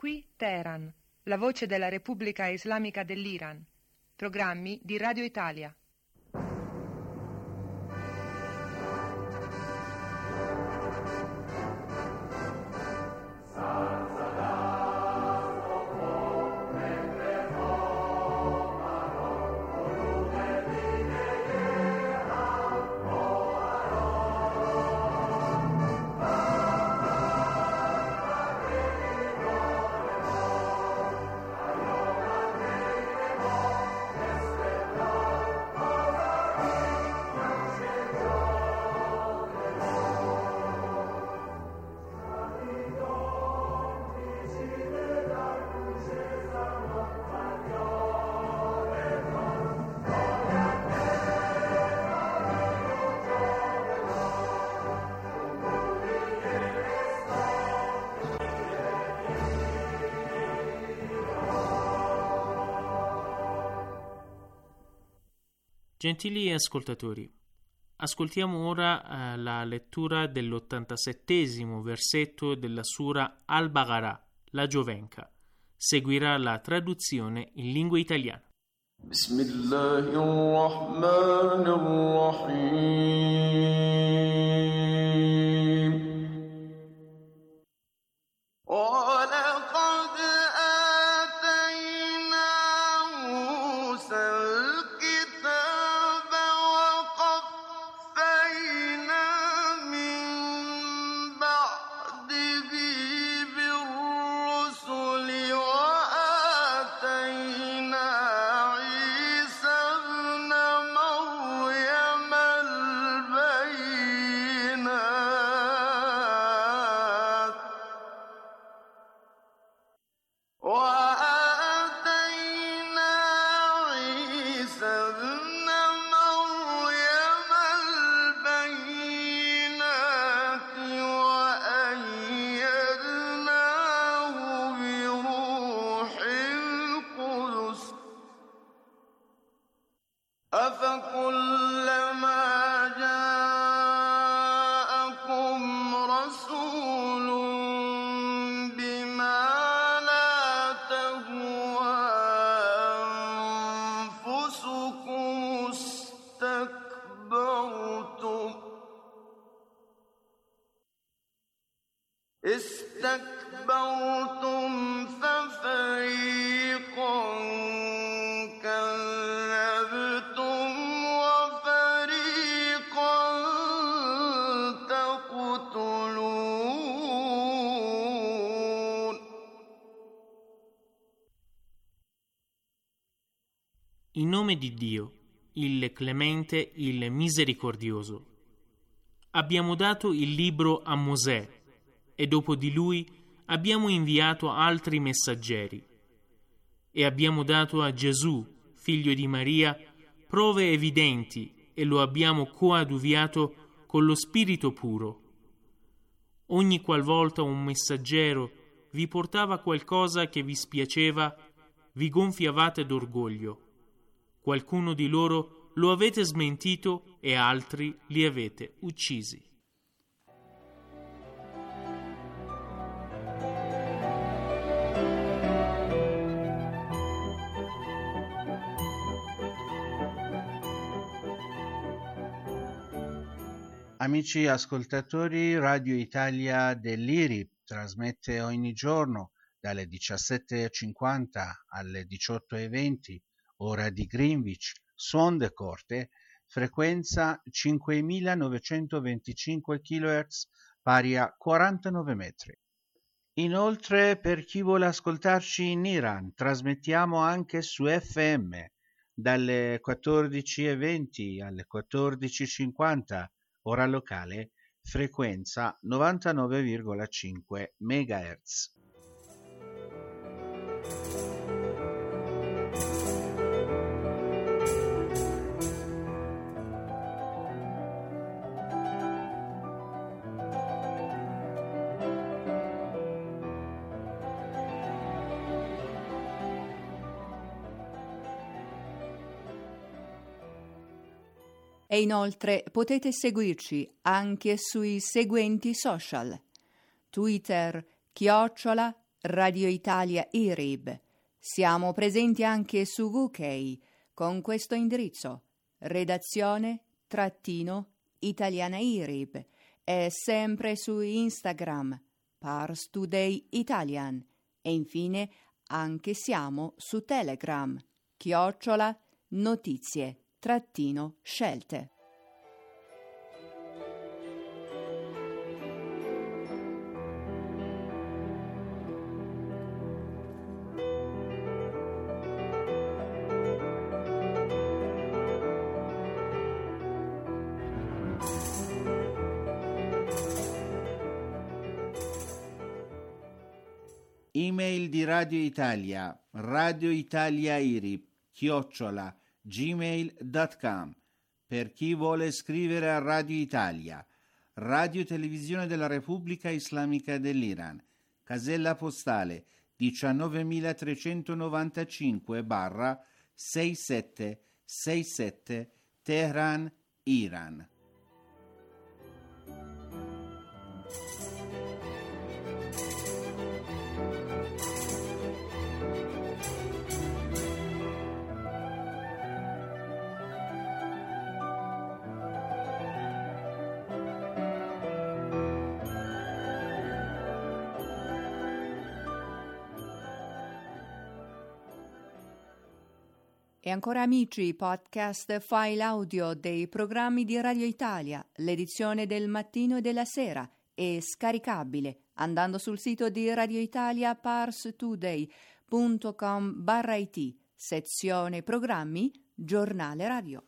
Qui Teheran, la voce della Repubblica Islamica dell'Iran. Programmi di Radio Italia. Gentili ascoltatori, ascoltiamo ora la lettura dell'87° versetto della Sura Al-Baqarah, la Giovenca. Seguirà la traduzione in lingua italiana. Bismillahirrahmanirrahim. استكبرتم ففريقا كذبتم وفريقا تقتلون. In nome di Dio, il Clemente, il Misericordioso. Abbiamo dato il libro a Mosè e dopo di lui abbiamo inviato altri messaggeri e abbiamo dato a Gesù, figlio di Maria, prove evidenti e lo abbiamo coadiuviato con lo Spirito puro. Ogni qualvolta un messaggero vi portava qualcosa che vi spiaceva, vi gonfiavate d'orgoglio. Qualcuno di loro lo avete smentito e altri li avete uccisi. Amici ascoltatori, Radio Italia dell'IRI trasmette ogni giorno dalle 17:50 alle 18:20, ora di Greenwich, su onde corte, frequenza 5925 kHz, pari a 49 metri. Inoltre, per chi vuole ascoltarci in Iran, trasmettiamo anche su FM dalle 14:20 alle 14:50, ora locale, frequenza 99,5 MHz. E inoltre potete seguirci anche sui seguenti social: Twitter Radio Italia IRIB. Siamo presenti anche su UK con questo indirizzo: redazione-italiana IRIB, e sempre su Instagram Pars Today Italian, e infine anche siamo su Telegram @notizie-scelte. Email di Radio Italia, radioitaliairib@gmail.com. Per chi vuole scrivere a Radio Italia, Radio Televisione della Repubblica Islamica dell'Iran, casella postale 19395/6767 Teheran, Iran. E ancora amici, podcast file audio dei programmi di Radio Italia, l'edizione del mattino e della sera è scaricabile andando sul sito di Radio Italia parstoday.com/it, sezione programmi, giornale radio.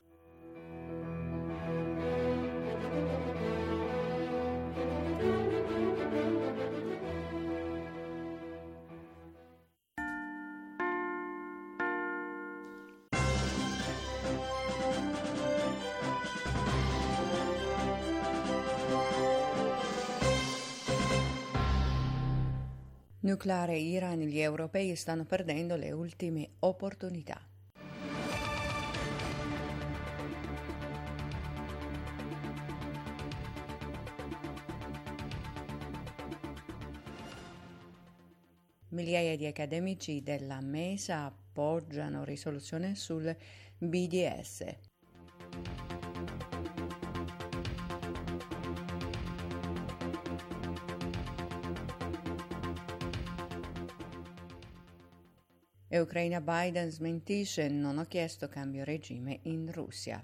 Nucleare Iran, gli europei stanno perdendo le ultime opportunità. Migliaia di accademici della Mesa appoggiano risoluzione sul BDS. E Ucraina, Biden smentisce: non ho chiesto cambio regime in Russia.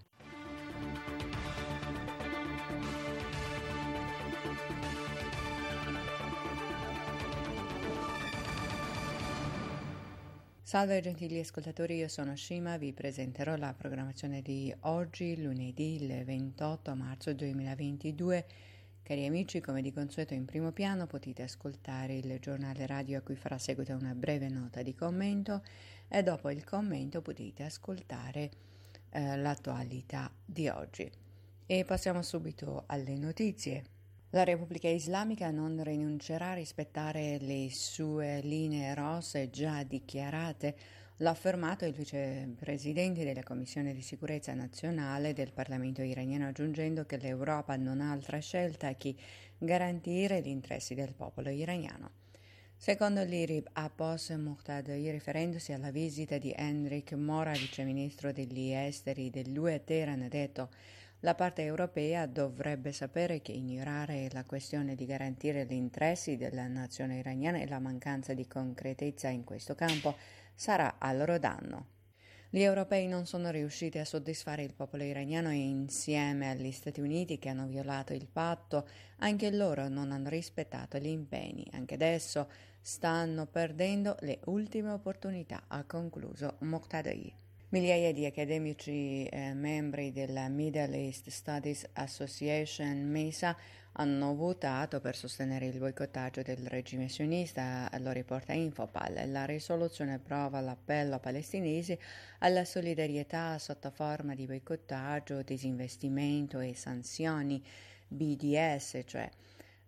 Salve gentili ascoltatori, io sono Shima, vi presenterò la programmazione di oggi, lunedì il 28 marzo 2022. Cari amici, come di consueto in primo piano potete ascoltare il giornale radio a cui farà seguito una breve nota di commento e dopo il commento potete ascoltare l'attualità di oggi. E passiamo subito alle notizie. La Repubblica Islamica non rinuncerà a rispettare le sue linee rosse già dichiarate. L'ha affermato il vicepresidente della Commissione di Sicurezza Nazionale del Parlamento iraniano, aggiungendo che l'Europa non ha altra scelta che garantire gli interessi del popolo iraniano. Secondo l'IRIB, Abbas Muqtadei, riferendosi alla visita di Enrique Mora, viceministro degli esteri dell'UE a Teheran, ha detto: la parte europea dovrebbe sapere che ignorare la questione di garantire gli interessi della nazione iraniana e la mancanza di concretezza in questo campo sarà a loro danno. Gli europei non sono riusciti a soddisfare il popolo iraniano e insieme agli Stati Uniti, che hanno violato il patto, anche loro non hanno rispettato gli impegni. Anche adesso stanno perdendo le ultime opportunità, ha concluso Muqtadei. Migliaia di accademici membri della Middle East Studies Association MESA hanno votato per sostenere il boicottaggio del regime sionista, lo riporta Infopal. La risoluzione approva l'appello a palestinesi alla solidarietà sotto forma di boicottaggio, disinvestimento e sanzioni BDS, cioè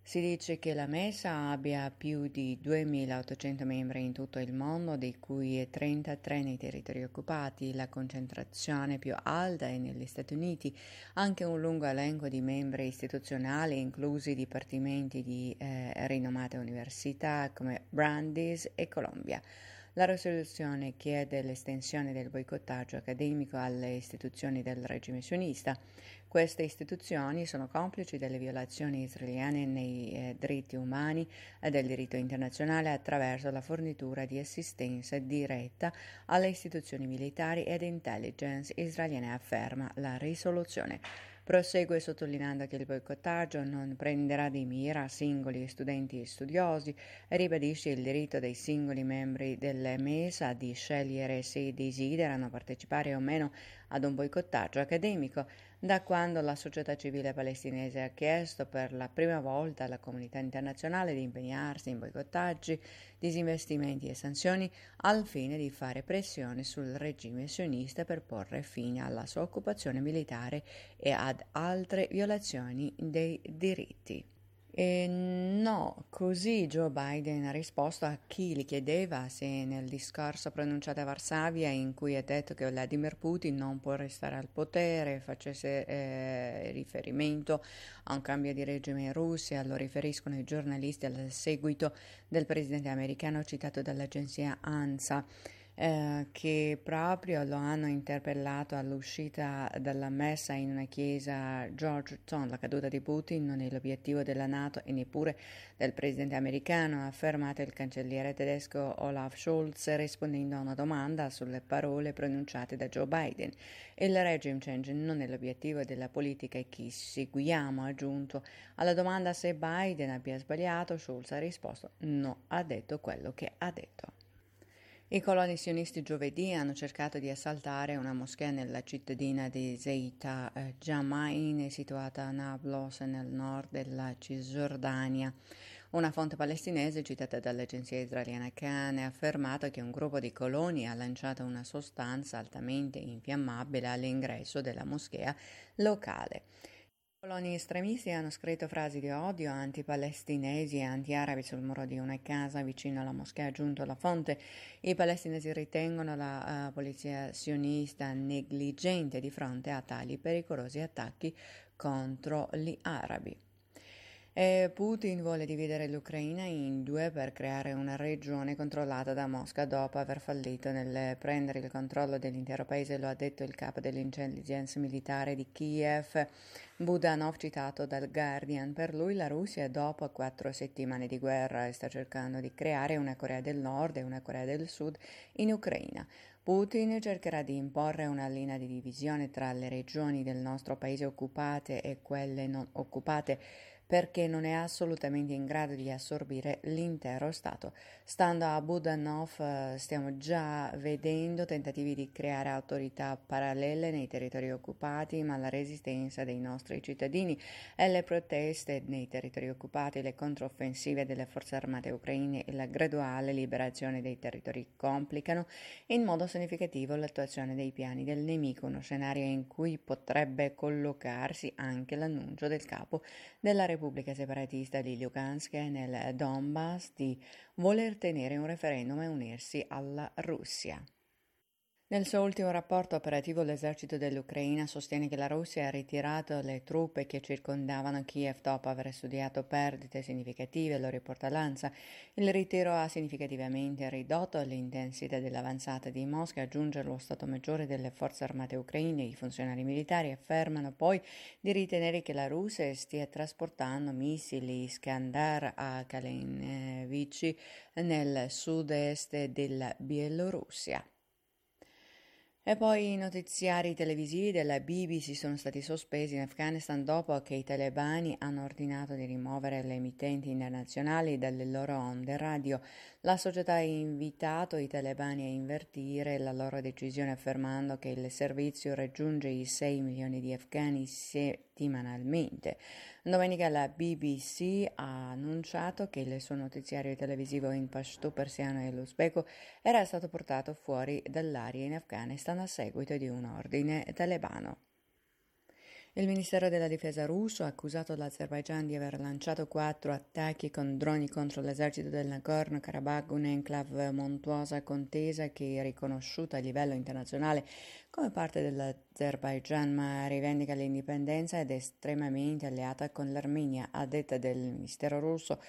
Si dice che la Mesa abbia più di 2.800 membri in tutto il mondo, di cui 33 nei territori occupati. La concentrazione più alta è negli Stati Uniti, anche un lungo elenco di membri istituzionali, inclusi dipartimenti di rinomate università come Brandeis e Columbia. La risoluzione chiede l'estensione del boicottaggio accademico alle istituzioni del regime sionista. Queste istituzioni sono complici delle violazioni israeliane nei diritti umani e del diritto internazionale attraverso la fornitura di assistenza diretta alle istituzioni militari ed intelligence israeliane, afferma la risoluzione. Prosegue sottolineando che il boicottaggio non prenderà di mira singoli studenti e studiosi e ribadisce il diritto dei singoli membri delle MESA di scegliere se desiderano partecipare o meno ad un boicottaggio accademico. Da quando la società civile palestinese ha chiesto per la prima volta alla comunità internazionale di impegnarsi in boicottaggi, disinvestimenti e sanzioni al fine di fare pressione sul regime sionista per porre fine alla sua occupazione militare e ad altre violazioni dei diritti. E no, così Joe Biden ha risposto a chi gli chiedeva se nel discorso pronunciato a Varsavia, in cui ha detto che Vladimir Putin non può restare al potere, facesse riferimento a un cambio di regime in Russia. Lo riferiscono i giornalisti al seguito del presidente americano citato dall'agenzia ANSA. Che proprio lo hanno interpellato all'uscita dalla messa in una chiesa a Georgetown. La caduta di Putin non è l'obiettivo della NATO e neppure del presidente americano, ha affermato il cancelliere tedesco Olaf Scholz rispondendo a una domanda sulle parole pronunciate da Joe Biden. Il regime change non è l'obiettivo della politica e chi seguiamo, ha aggiunto. Alla domanda se Biden abbia sbagliato, Scholz ha risposto no, ha detto quello che ha detto. I coloni sionisti giovedì hanno cercato di assaltare una moschea nella cittadina di Zeita Jamain, situata a Nablus, nel nord della Cisgiordania. Una fonte palestinese citata dall'agenzia israeliana Kan ha affermato che un gruppo di coloni ha lanciato una sostanza altamente infiammabile all'ingresso della moschea locale. I coloni estremisti hanno scritto frasi di odio anti-palestinesi e anti-arabi sul muro di una casa vicino alla moschea, ha aggiunto la fonte. I palestinesi ritengono la polizia sionista negligente di fronte a tali pericolosi attacchi contro gli arabi. E Putin vuole dividere l'Ucraina in due per creare una regione controllata da Mosca dopo aver fallito nel prendere il controllo dell'intero paese, lo ha detto il capo dell'intelligence militare di Kiev, Budanov, citato dal Guardian. Per lui la Russia, dopo 4 settimane di guerra, sta cercando di creare una Corea del Nord e una Corea del Sud in Ucraina. Putin cercherà di imporre una linea di divisione tra le regioni del nostro paese occupate e quelle non occupate, perché non è assolutamente in grado di assorbire l'intero Stato. Stando a Budanov, stiamo già vedendo tentativi di creare autorità parallele nei territori occupati, ma la resistenza dei nostri cittadini e le proteste nei territori occupati, le controffensive delle forze armate ucraine e la graduale liberazione dei territori complicano in modo significativo l'attuazione dei piani del nemico, uno scenario in cui potrebbe collocarsi anche l'annuncio del capo della Repubblica separatista di Lugansk nel Donbass di voler tenere un referendum e unirsi alla Russia. Nel suo ultimo rapporto operativo l'esercito dell'Ucraina sostiene che la Russia ha ritirato le truppe che circondavano Kiev dopo aver studiato perdite significative, lo riporta l'ANSA. Il ritiro ha significativamente ridotto l'intensità dell'avanzata di Mosca, aggiunge lo Stato Maggiore delle Forze Armate Ucraine. I funzionari militari affermano poi di ritenere che la Russia stia trasportando missili Iskander a Kalinivich nel sud-est della Bielorussia. E poi i notiziari televisivi della BBC sono stati sospesi in Afghanistan dopo che i talebani hanno ordinato di rimuovere le emittenti internazionali dalle loro onde radio. La società ha invitato i talebani a invertire la loro decisione affermando che il servizio raggiunge i 6 milioni di afghani settimanalmente. Domenica la BBC ha annunciato che il suo notiziario televisivo in pashto, persiano e uzbeko era stato portato fuori dall'aria in Afghanistan a seguito di un ordine talebano. Il Ministero della Difesa russo ha accusato l'Azerbaigian di aver lanciato 4 attacchi con droni contro l'esercito del Nagorno-Karabakh, un'enclave montuosa contesa che è riconosciuta a livello internazionale come parte dell'Azerbaigian, ma rivendica l'indipendenza ed è estremamente alleata con l'Armenia. A detta del Ministero russo,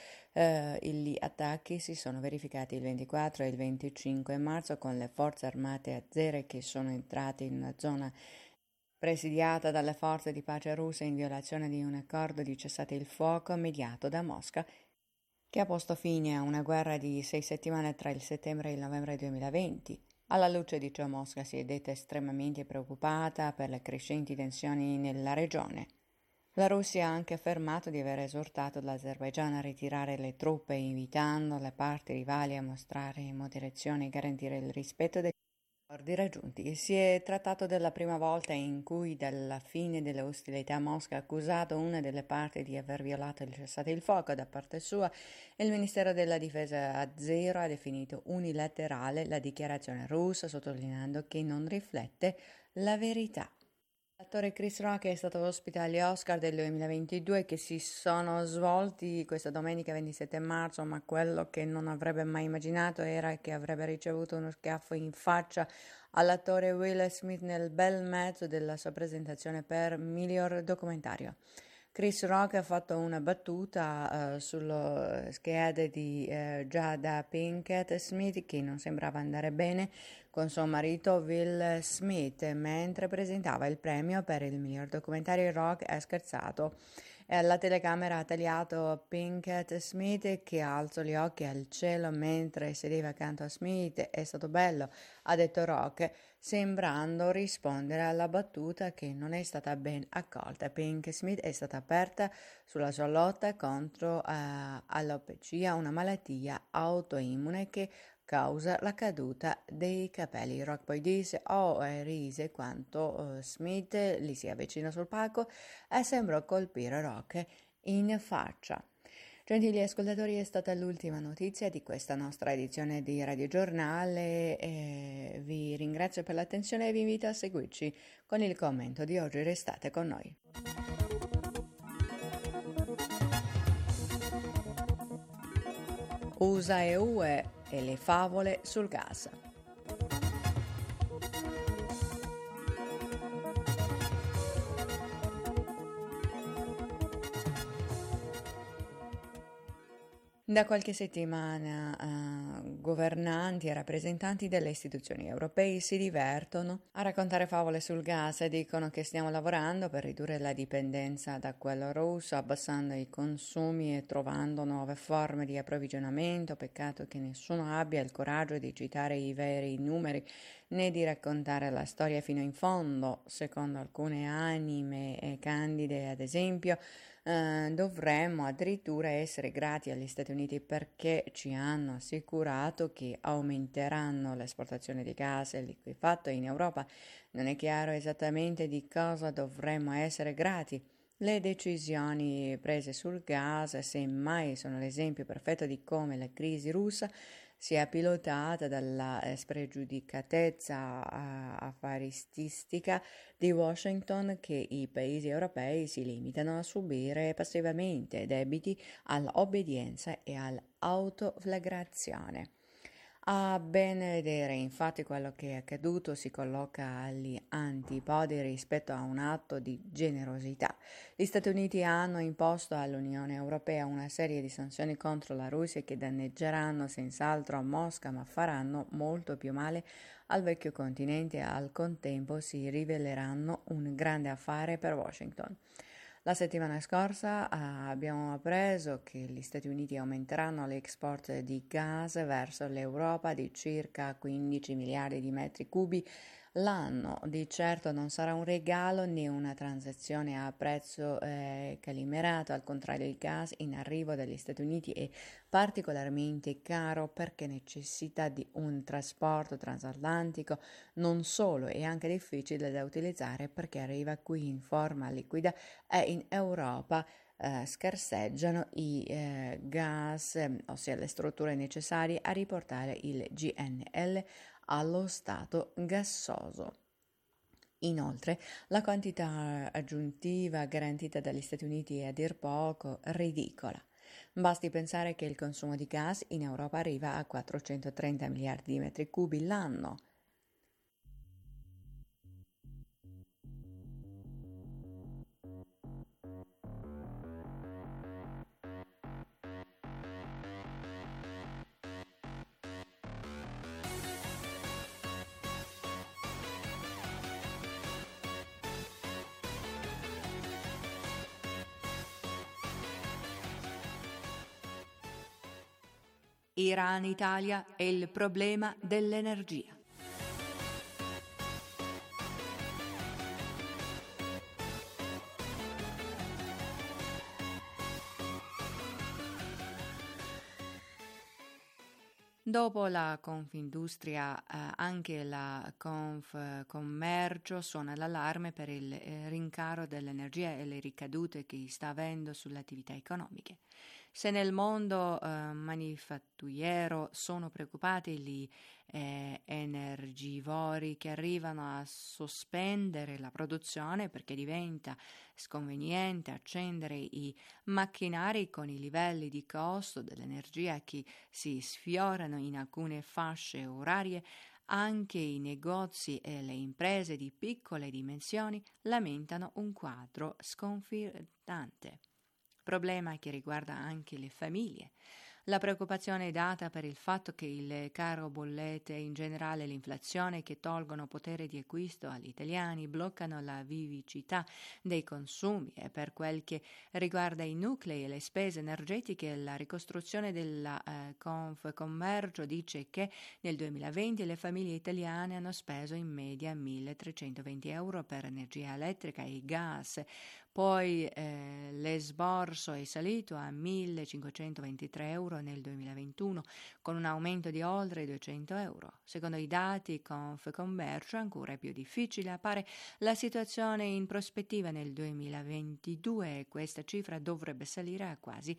gli attacchi si sono verificati il 24 e il 25 marzo con le forze armate azere che sono entrate in una zona presidiata dalle forze di pace russe in violazione di un accordo di cessate il fuoco mediato da Mosca, che ha posto fine a una guerra di 6 settimane tra il settembre e il novembre 2020. Alla luce di ciò, Mosca si è detta estremamente preoccupata per le crescenti tensioni nella regione. La Russia ha anche affermato di aver esortato l'Azerbaigian a ritirare le truppe, invitando le parti rivali a mostrare moderazione e garantire il rispetto dei accordi raggiunti. Si è trattato della prima volta in cui, dalla fine delle ostilità, Mosca ha accusato una delle parti di aver violato il cessate il fuoco da parte sua e il Ministero della Difesa azero ha definito unilaterale la dichiarazione russa, sottolineando che non riflette la verità. L'attore Chris Rock è stato ospite agli Oscar del 2022 che si sono svolti questa domenica 27 marzo, ma quello che non avrebbe mai immaginato era che avrebbe ricevuto uno schiaffo in faccia all'attore Will Smith nel bel mezzo della sua presentazione per miglior documentario. Chris Rock ha fatto una battuta sullo schede di Jada Pinkett Smith che non sembrava andare bene con suo marito Will Smith mentre presentava il premio per il miglior documentario. Rock ha scherzato. La telecamera ha tagliato Pinkett Smith che alzò gli occhi al cielo mentre sedeva accanto a Smith. È stato bello, ha detto Rock, sembrando rispondere alla battuta che non è stata ben accolta. Pinkett Smith è stata aperta sulla sua lotta contro alopecia, una malattia autoimmune che causa la caduta dei capelli. Rock poi disse e rise quanto Smith gli si avvicina sul palco e sembrò colpire Rock in faccia. Gentili ascoltatori, è stata l'ultima notizia di questa nostra edizione di Radio Giornale. Vi ringrazio per l'attenzione e vi invito a seguirci con il commento di oggi. Restate con noi. USA e UE e le favole sul gas. Da qualche settimana governanti e rappresentanti delle istituzioni europee si divertono a raccontare favole sul gas e dicono che stiamo lavorando per ridurre la dipendenza da quello russo, abbassando i consumi e trovando nuove forme di approvvigionamento. Peccato che nessuno abbia il coraggio di citare i veri numeri né di raccontare la storia fino in fondo. Secondo alcune anime candide, ad esempio, dovremmo addirittura essere grati agli Stati Uniti perché ci hanno assicurato che aumenteranno l'esportazione di gas e liquefatto in Europa. Non è chiaro esattamente di cosa dovremmo essere grati. Le decisioni prese sul gas, semmai, sono l'esempio perfetto di come la crisi russa sia pilotata dalla spregiudicatezza affaristica di Washington che i paesi europei si limitano a subire passivamente debiti all'obbedienza e all'autoflagrazione. A ben vedere, infatti, quello che è accaduto si colloca agli antipodi rispetto a un atto di generosità. Gli Stati Uniti hanno imposto all'Unione Europea una serie di sanzioni contro la Russia che danneggeranno senz'altro Mosca, ma faranno molto più male al vecchio continente e al contempo si riveleranno un grande affare per Washington. La settimana scorsa abbiamo appreso che gli Stati Uniti aumenteranno l'export di gas verso l'Europa di circa 15 miliardi di metri cubi l'anno. Di certo non sarà un regalo né una transazione a prezzo calimerato, al contrario il gas in arrivo dagli Stati Uniti è particolarmente caro perché necessita di un trasporto transatlantico, non solo è anche difficile da utilizzare perché arriva qui in forma liquida e in Europa scarseggiano i gas, ossia le strutture necessarie a riportare il GNL allo stato gassoso. Inoltre, la quantità aggiuntiva garantita dagli Stati Uniti è a dir poco ridicola. Basti pensare che il consumo di gas in Europa arriva a 430 miliardi di metri cubi l'anno. Iran-Italia e il problema dell'energia. Dopo la Confindustria, anche la Confcommercio suona l'allarme per il rincaro dell'energia e le ricadute che sta avendo sulle attività economiche. Se nel mondo manifatturiero sono preoccupati gli energivori che arrivano a sospendere la produzione perché diventa sconveniente accendere i macchinari con i livelli di costo dell'energia che si sfiorano in alcune fasce orarie, anche i negozi e le imprese di piccole dimensioni lamentano un quadro sconfortante. Problema che riguarda anche le famiglie. La preoccupazione è data per il fatto che il caro bollette e in generale l'inflazione che tolgono potere di acquisto agli italiani bloccano la vivacità dei consumi e per quel che riguarda i nuclei e le spese energetiche la ricostruzione della Confcommercio dice che nel 2020 le famiglie italiane hanno speso in media 1.320 euro per energia elettrica e gas. Poi l'esborso è salito a 1.523 euro nel 2021, con un aumento di oltre 200 euro. Secondo i dati Confcommercio, ancora più difficile appare la situazione in prospettiva nel 2022 e questa cifra dovrebbe salire a quasi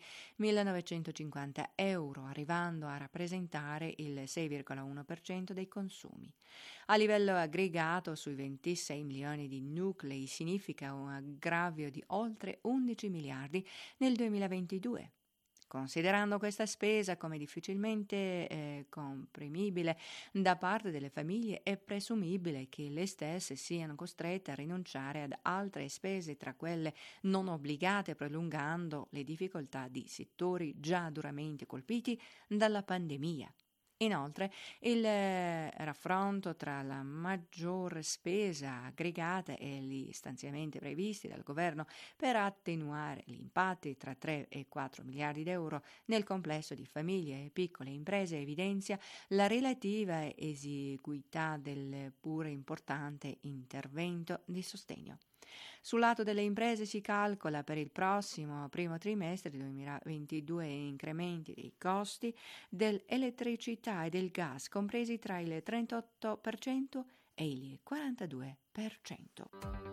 1.950 euro, arrivando a rappresentare il 6,1% dei consumi. A livello aggregato, sui 26 milioni di nuclei significa un aggravio di oltre 11 miliardi nel 2022. Considerando questa spesa come difficilmente comprimibile da parte delle famiglie, è presumibile che le stesse siano costrette a rinunciare ad altre spese tra quelle non obbligate, prolungando le difficoltà di settori già duramente colpiti dalla pandemia. Inoltre, il raffronto tra la maggior spesa aggregata e gli stanziamenti previsti dal governo per attenuare gli impatti tra 3 e 4 miliardi d'euro nel complesso di famiglie e piccole imprese evidenzia la relativa esiguità del pure importante intervento di sostegno. Sul lato delle imprese si calcola per il prossimo primo trimestre 2022 incrementi dei costi dell'elettricità e del gas compresi tra il 38% e il 42%.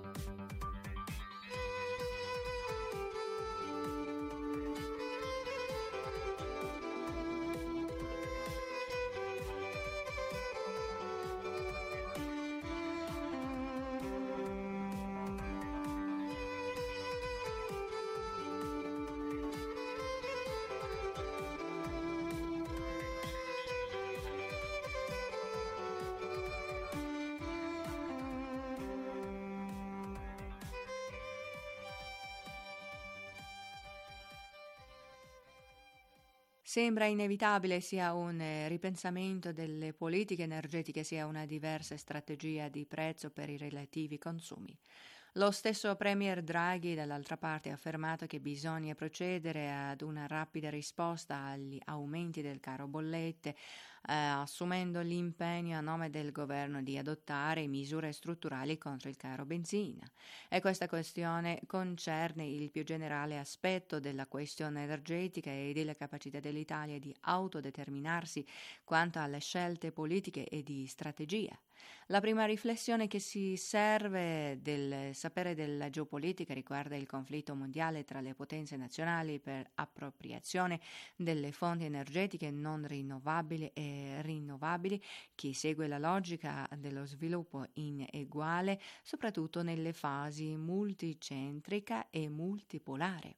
Sembra inevitabile sia un ripensamento delle politiche energetiche sia una diversa strategia di prezzo per i relativi consumi. Lo stesso Premier Draghi, dall'altra parte, ha affermato che bisogna procedere ad una rapida risposta agli aumenti del caro bollette, assumendo l'impegno a nome del governo di adottare misure strutturali contro il caro benzina. E questa questione concerne il più generale aspetto della questione energetica e della capacità dell'Italia di autodeterminarsi quanto alle scelte politiche e di strategia. La prima riflessione che si serve del sapere della geopolitica riguarda il conflitto mondiale tra le potenze nazionali per appropriazione delle fonti energetiche non rinnovabili e rinnovabili, che segue la logica dello sviluppo ineguale, soprattutto nelle fasi multicentrica e multipolare.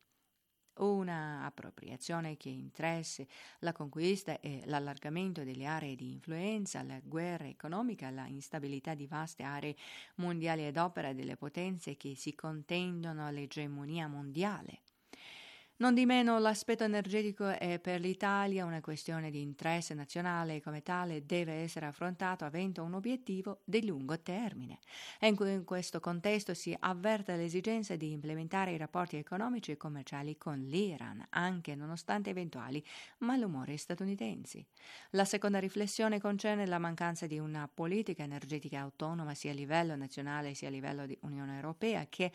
Una appropriazione che interessa la conquista e l'allargamento delle aree di influenza, la guerra economica, la instabilità di vaste aree mondiali ad opera delle potenze che si contendono all'egemonia mondiale. Non di meno, l'aspetto energetico è per l'Italia una questione di interesse nazionale e come tale deve essere affrontato avendo un obiettivo di lungo termine. E in questo contesto si avverte l'esigenza di implementare i rapporti economici e commerciali con l'Iran, anche nonostante eventuali malumori statunitensi. La seconda riflessione concerne la mancanza di una politica energetica autonoma sia a livello nazionale sia a livello di Unione Europea, che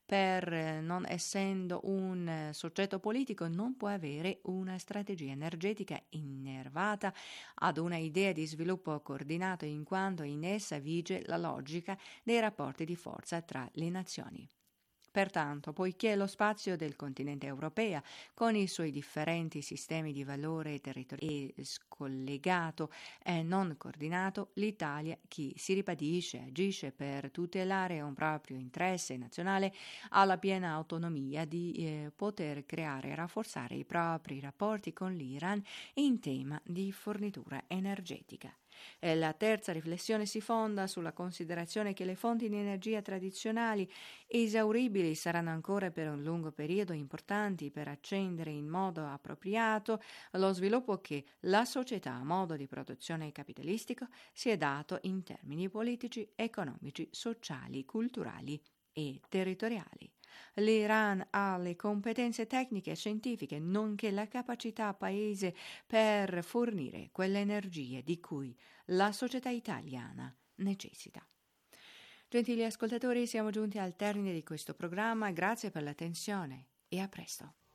per non essendo un soggetto politico non può avere una strategia energetica innervata ad una idea di sviluppo coordinato, in quanto in essa vige la logica dei rapporti di forza tra le nazioni. Pertanto, poiché lo spazio del continente europeo, con i suoi differenti sistemi di valore territoriale, è scollegato e non coordinato, l'Italia, che si ribadisce e agisce per tutelare un proprio interesse nazionale, ha la piena autonomia di poter creare e rafforzare i propri rapporti con l'Iran in tema di fornitura energetica. E la terza riflessione si fonda sulla considerazione che le fonti di energia tradizionali esauribili saranno ancora per un lungo periodo importanti per accendere in modo appropriato lo sviluppo che la società a modo di produzione capitalistico si è dato in termini politici, economici, sociali, culturali e territoriali. L'Iran ha le competenze tecniche e scientifiche, nonché la capacità paese per fornire quelle energie di cui la società italiana necessita. Gentili ascoltatori, siamo giunti al termine di questo programma. Grazie per l'attenzione e a presto.